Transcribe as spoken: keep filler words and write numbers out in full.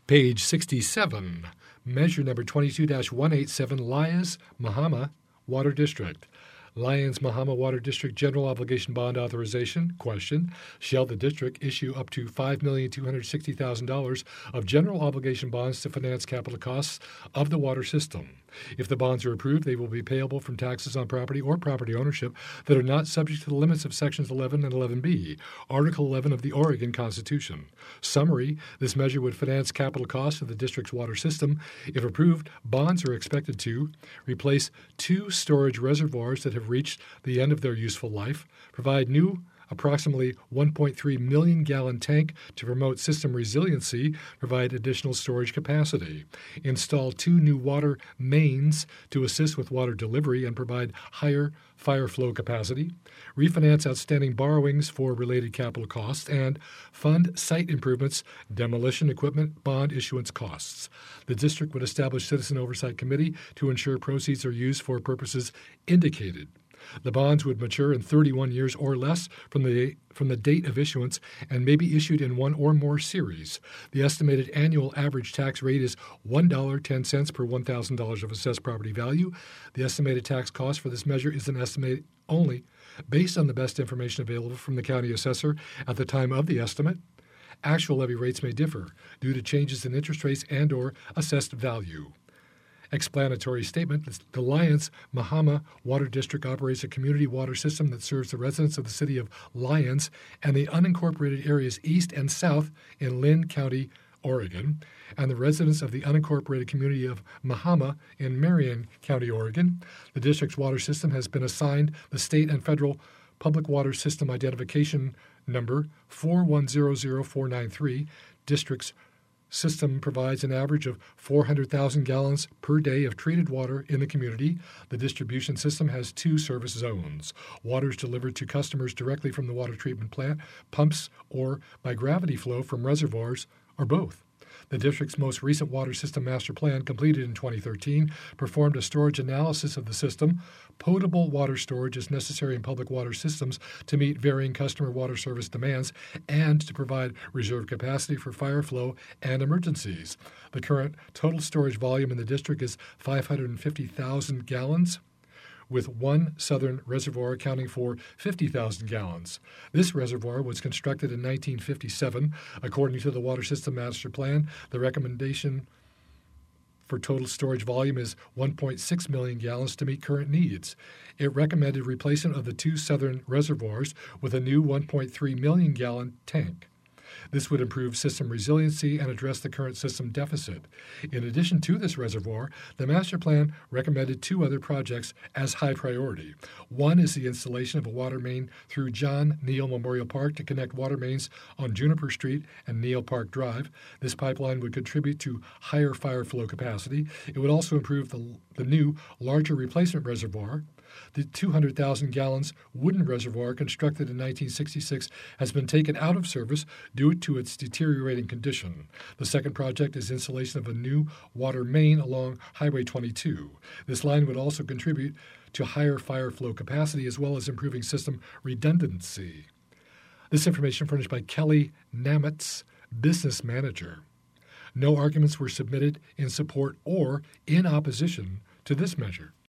Page sixty-seven, measure number twenty-two dash one eighty-seven, Lyons Mahama Water District. Lyons Mahama Water District General Obligation Bond Authorization. Question: shall the district issue up to five million two hundred sixty thousand dollars of general obligation bonds to finance capital costs of the water system? If the bonds are approved, they will be payable from taxes on property or property ownership that are not subject to the limits of Sections eleven and eleven B, Article eleven of the Oregon Constitution. Summary: this measure would finance capital costs of the district's water system. If approved, bonds are expected to replace two storage reservoirs that have reached the end of their useful life, provide new approximately one point three million gallon tank to promote system resiliency, provide additional storage capacity, install two new water mains to assist with water delivery and provide higher fire flow capacity, refinance outstanding borrowings for related capital costs, and fund site improvements, demolition equipment, bond issuance costs. The district would establish citizen oversight committee to ensure proceeds are used for purposes indicated. The bonds would mature in thirty-one years or less from the from the date of issuance and may be issued in one or more series. The estimated annual average tax rate is one dollar and ten cents per one thousand dollars of assessed property value. The estimated tax cost for this measure is an estimate only based on the best information available from the county assessor at the time of the estimate. Actual levy rates may differ due to changes in interest rates and or assessed value. Explanatory statement: the Lyons Mahama Water District operates a community water system that serves the residents of the city of Lyons and the unincorporated areas east and south in Lynn County, Oregon, and the residents of the unincorporated community of Mahama in Marion County, Oregon. The district's water system has been assigned the state and federal Public Water System Identification Number four one zero zero four nine three. District's system provides an average of four hundred thousand gallons per day of treated water in the community. The distribution system has two service zones. Water is delivered to customers directly from the water treatment plant, pumps, or by gravity flow from reservoirs, or both. The district's most recent water system master plan, completed in twenty thirteen, performed a storage analysis of the system. Potable water storage is necessary in public water systems to meet varying customer water service demands and to provide reserve capacity for fire flow and emergencies. The current total storage volume in the district is five hundred fifty thousand gallons, with one southern reservoir accounting for fifty thousand gallons. This reservoir was constructed in nineteen fifty-seven. According to the Water System Master Plan, the recommendation for total storage volume is one point six million gallons to meet current needs. It recommended replacement of the two southern reservoirs with a new one point three million gallon tank. This would improve system resiliency and address the current system deficit. In addition to this reservoir, the master plan recommended two other projects as high priority. One is the installation of a water main through John Neal Memorial Park to connect water mains on Juniper Street and Neal Park Drive. This pipeline would contribute to higher fire flow capacity. It would also improve the, the new, larger replacement reservoir. The two hundred thousand gallons wooden reservoir constructed in nineteen sixty-six has been taken out of service due to its deteriorating condition. The second project is installation of a new water main along Highway twenty-two. This line would also contribute to higher fire flow capacity as well as improving system redundancy. This information furnished by Kelly Namitz, business manager. No arguments were submitted in support or in opposition to this measure.